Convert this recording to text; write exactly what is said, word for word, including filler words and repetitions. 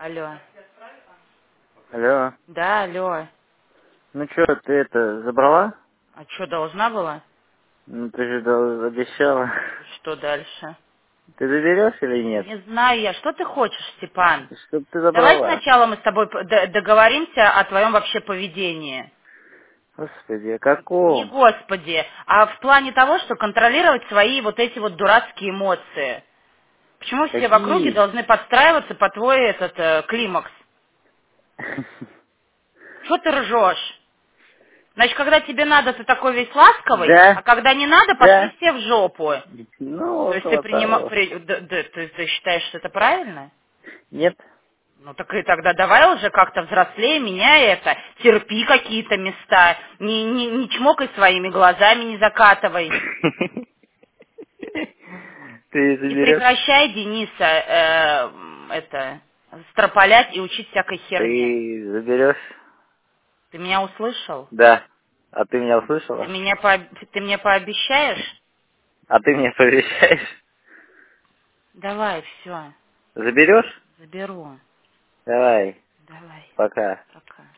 Алло. Алло. Да, алло. Ну что, ты это, забрала? А что, должна была? Ну ты же дал- обещала. И что дальше? Ты заберешь или нет? Не знаю я. Что ты хочешь, Степан? Чтоб ты Давай забрала. сначала мы с тобой п- д- договоримся о твоем вообще поведении. Господи, о Не каком? господи, а в плане того, что контролировать свои вот эти вот дурацкие эмоции. Почему все в округе Какие? должны подстраиваться по твой этот э, климакс? Что ты ржешь? Значит, когда тебе надо, ты такой весь ласковый, а Да, когда не надо, пошли да. все в жопу. Ну, То есть ты около принима... того. при- д- д- ты, ты считаешь, что это правильно? Нет. Ну так и тогда давай уже как-то взрослее, меняй это, терпи какие-то места, не, не, не чмокай своими глазами, не закатывай. Ты И заберешь? прекращай Дениса э, это строполять и учить всякой херне. Ты заберешь? Ты меня услышал? Да. А ты меня Ты услышала? меня пооб- ты мне пообещаешь? А ты мне пообещаешь? Давай, все, Заберешь? заберу. Давай. Давай, Пока. пока.